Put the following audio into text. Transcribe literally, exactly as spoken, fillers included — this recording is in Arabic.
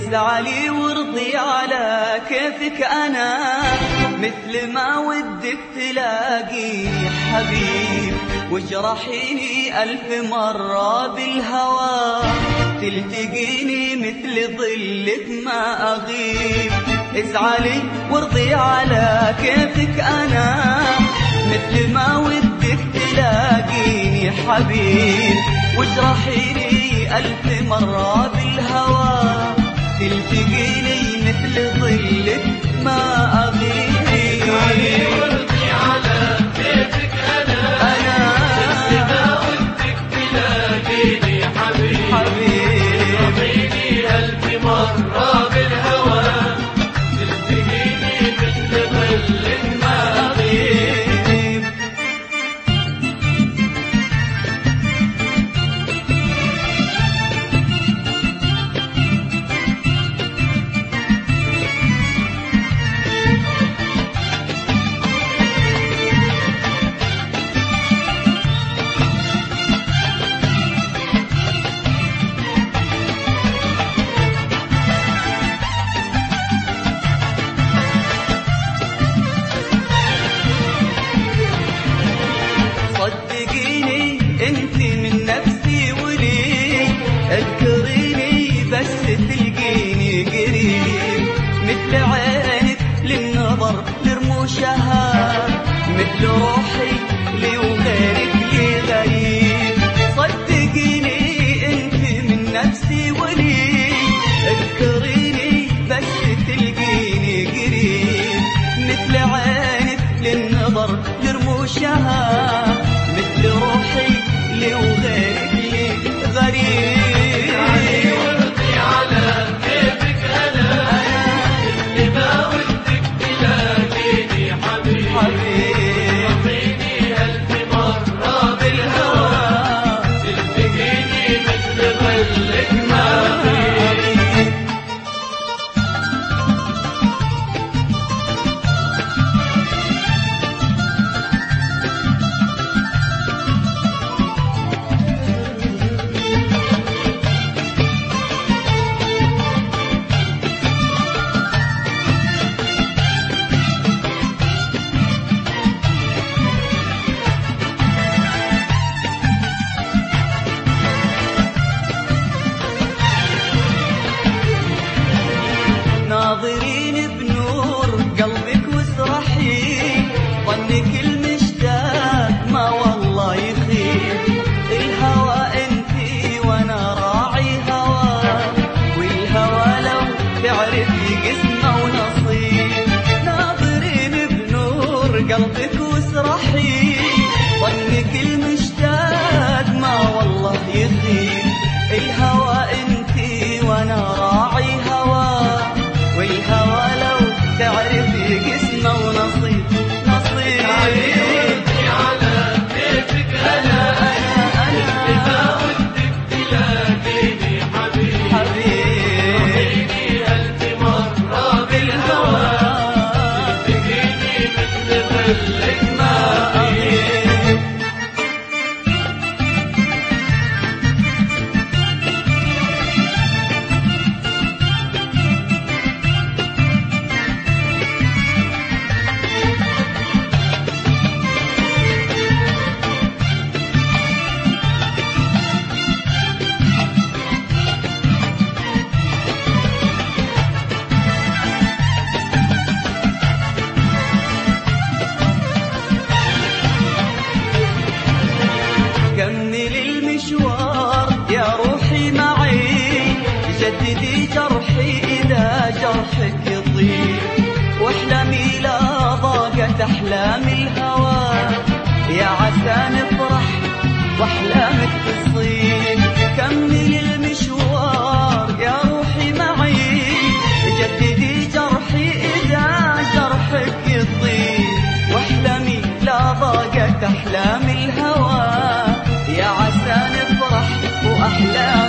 ازعلي وارضي على كيفك أنا، مثل ما ودك تلاقيني حبيب، واجرحيني ألف مرة بالهوى، تلتقيني مثل ظلك ما أغيب. ازعلي وارضي على كيفك أنا، مثل ما ودك تلاقيني حبيب، واجرحيني ألف مرة بالهوى، تلتقيني مثل ظلك ما أغيب. ازعلي وارضي على كيفك أنا، أنا مثل ما ودك تلاقيني حبيب، حبيب اجرحيني ألف مرة بالهوى، تلتقيني مثل ظلك ما أغيب. صدقيني انت من نفسي ولي، اذكريني بس تلقيني قريب، مثل عينك للنظر لرموشها، مثل روحي لي وغيرك لي غريب. صدقيني انت من نفسي ولي، اذكريني بس تلقيني قريب، مثل عينك للنظر لرموشها، مثل روحي لي وغيرك لي غريب. ازعلي وارضي على كيفك أنا، مثل ما ودك تلاقيني حبيب، حبيب اجرحيني ألف مرة بالهوى، تلتقيني مثل ظلك ما أغيب. ناظرين بنور قلبك واسرحي، ظنك المشتاق ما والله يخيب، الهوى انتي وانا راعي هوى، والهوى لو تعرفي قسمه ونصيب. ناظرين بنور قلبك واسرحي، ظنك المشتاق ما والله يخيب، الهوى انتي وانا راعي هوى، والهوى لو تعرفي قسمه ونصيب نصيب. ازعلي وارضي على كيفك أنا، مثل ما ودك تلاقيني حبيب، حبيب اجرحيني ألف مرة بالهوى، تلتقيني مثل ظلك ما أغيب. كملي المشوار يا روحي معي، جددي جرحي إذا جرحك يطيب، واحلمي لا ضاقت أحلام الهوى، يا عسى نفرح واحلامك تصيب. كملي المشوار يا روحي معي، جددي جرحي إذا جرحك يطيب، واحلمي لا ضاقت أحلام الهوى، يا عسى نفرح وأحلام